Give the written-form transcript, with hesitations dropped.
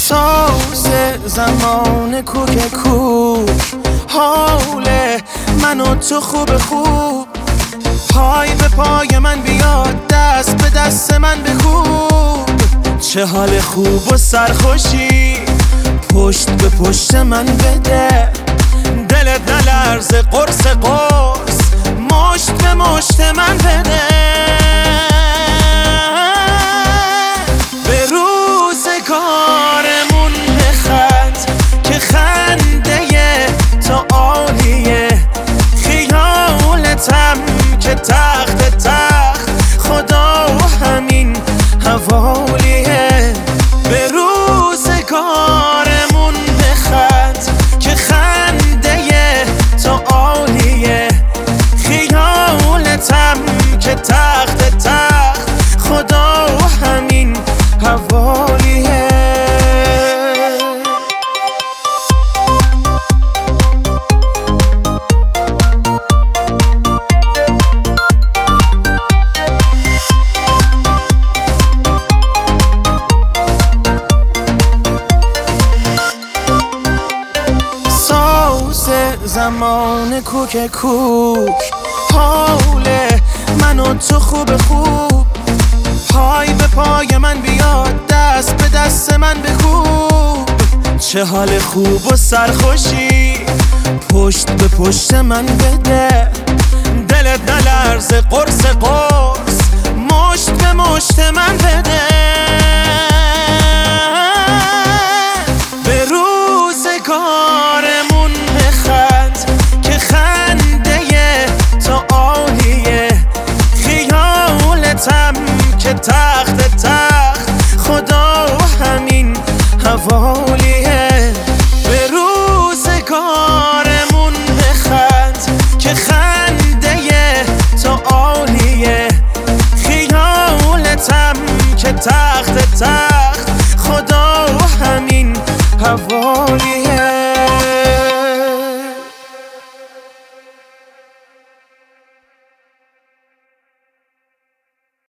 ساز زمان کوک کوک، حال من و تو خوب خوب. پای به پای من بیاد، دست به دست من بکوب. چه حال خوب و سرخوشی، پشت به پشت من بده. دلت نلرزه قرص قرص، مشت به مشت من بده. به روزگارمون بخند که خنده تو عالیه. خیالتم که تخت تخت، خدا همین حوالیه. به روزگارمون بخند که خنده تو عالیه. خیالتم که تخت تخت، خدا همین حوالیه. زمان کوک کوک، حال من و تو خوب خوب. پای به پای من بیاد، دست به دست من بکوب. چه حال خوب و سرخوشی، پشت به پشت من بده. دلت نلرزه قرص قرص،